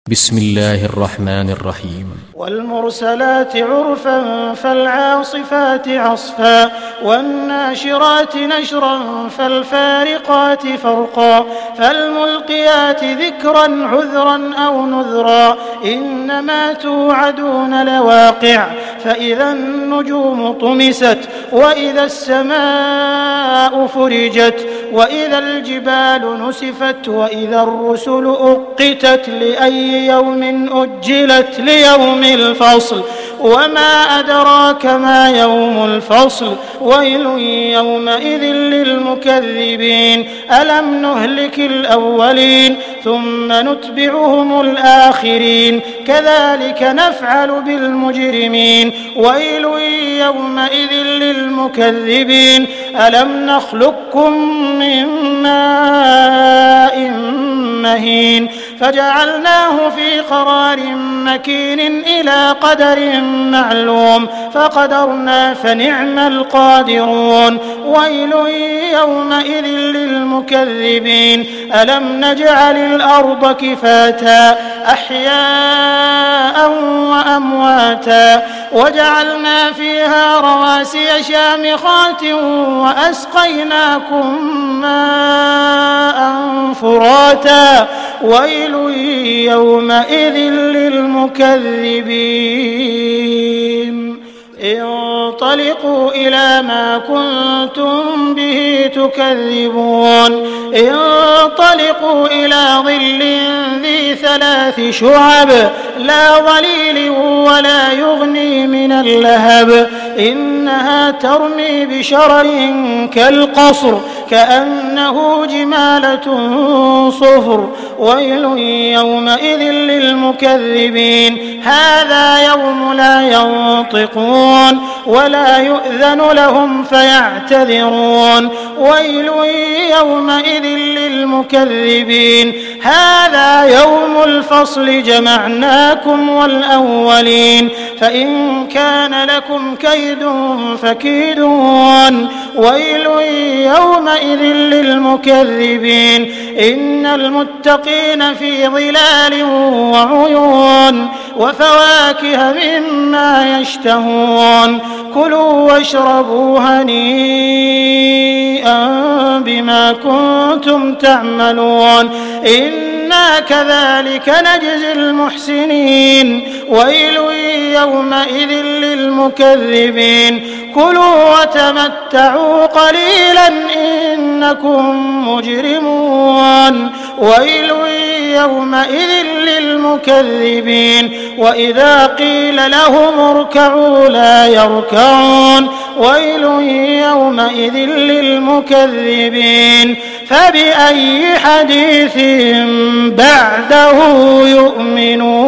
بسم الله الرحمن الرحيم. والمرسلات عرفا فالعاصفات عصفا والناشرات نشرا فالفارقات فرقا فالملقيات ذكرا عذرا أو نذرا إنما توعدون لواقع فإذا النجوم طمست وإذا السماء فرجت وإذا الجبال نسفت وإذا الرسل أقتت لأي يوم أجلت ليوم الفصل وما أدراك ما يوم الفصل ويل يومئذ للمكذبين ألم نهلك الأولين ثم نتبعهم الآخرين كذلك نفعل بالمجرمين ويل يومئذ للمكذبين ألم نخلقكم من ماء مهين فجعلناه في قرار مكين إلى قدر معلوم فقدرنا فنعم القادرون ويل يومئذ للمكذبين ألم نجعل الأرض كفاتا أحياء وأمواتا وجعلنا فيها رواسي شامخات وأسقيناكم ماء فراتا ويل يومئذ للمكذبين انطلقوا إلى ما كنتم به تكذبون انطلقوا إلى ظل ذي 3 شعب لا ظليل ولا يغني من اللهب إنها ترمي بشرر كالقصر كأنه جمالة صفر ويل يومئذ للمكذبين هذا يوم لا ينطقون ولا يؤذن لهم فيعتذرون ويل يومئذ للمكذبين هذا يوم الفصل جمعناكم والأولين فإن كان لكم كيد فكيدون ويل يومئذ للمكذبين إن المتقين في ظلال وعيون وفواكه مما يشتهون كلوا واشربوا هنيئا بما كنتم تعملون إنا كذلك نجزي المحسنين ويل يومئذ للمكذبين كلوا وتمتعوا قليلا إنكم مجرمون ويل يومئذ للمكذبين وإذا قيل لهم اركعوا لا يركعون ويل يومئذ للمكذبين فبأي حديث بعده يؤمنون